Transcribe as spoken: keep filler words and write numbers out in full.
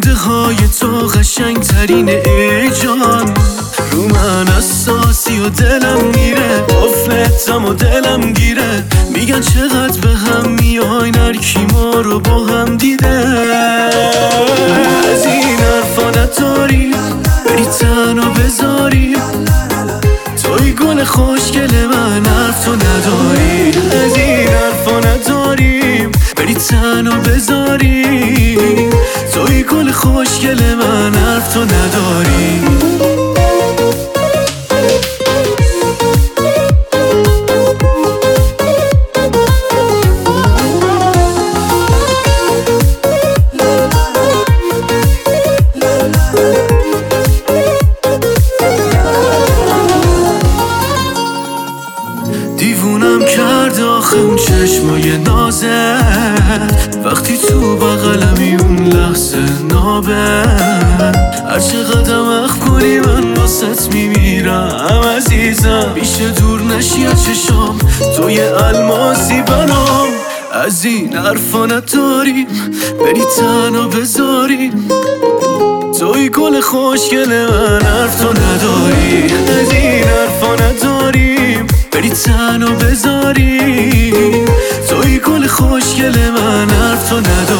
خنده های تو قشنگ ترینه ای جان. رو من اساسی و دلم میره، قفلتم و دلم گیره. میگن چقدر به هم میای، نرکی ما رو با هم دیده. از این حرفا نداری بری تنها بذاری، توی گل خوشگل من حرف تو نداری. از این حرفا نداریم بری تنها بذاری، توی گل خوشگل من حرف تو نداری. دیوونم کرد آخه اون چشمای نازت، وقتی تو بغلمی اون لحظه نابت. هر چقدرم اخ کنی من واسط میمیرم عزیزم. میشه دور نشی از چشام، توی الماسی برام. از این حرفا نداریم بری تنها بذاریم، توی گل خوشگل من حرف تو نداری. از این حرفا نداریم بری تنها بذاری، توی گل خوشگل من حرف تو نداری.